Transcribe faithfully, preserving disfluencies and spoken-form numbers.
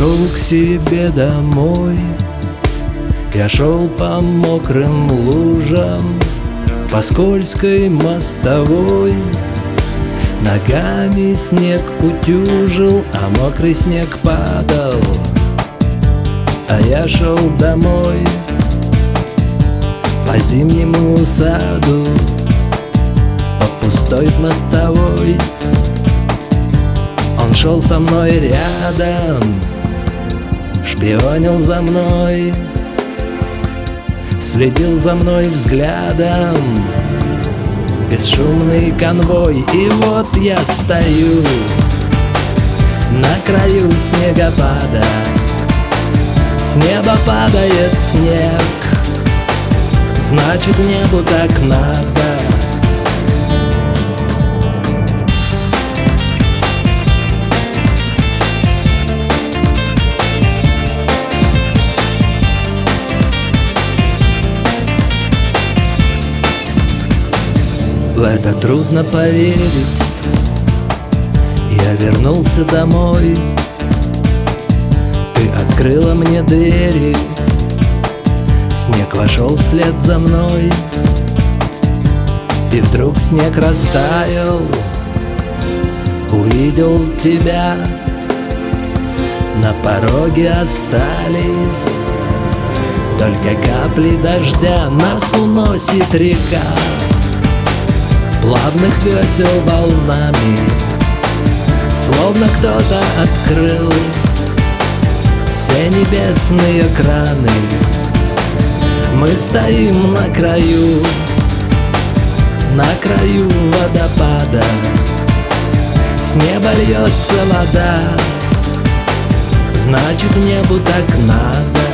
шел к себе домой, я шел по мокрым лужам, по скользкой мостовой. Ногами снег утюжил, а мокрый снег падал. А я шел домой по зимнему саду, по пустой мостовой. Он шел со мной рядом, шпионил за мной, следил за мной взглядом. Бесшумный конвой, и вот я стою на краю снегопада. С неба падает снег, значит, небу так надо. В это трудно поверить. Я вернулся домой, ты открыла мне двери, снег вошел вслед за мной. И вдруг снег растаял, увидел тебя. На пороге остались только капли дождя. Нас уносит река плавных весел волнами, словно кто-то открыл все небесные краны. Мы стоим на краю, на краю водопада. С неба льется вода, значит, небу так надо.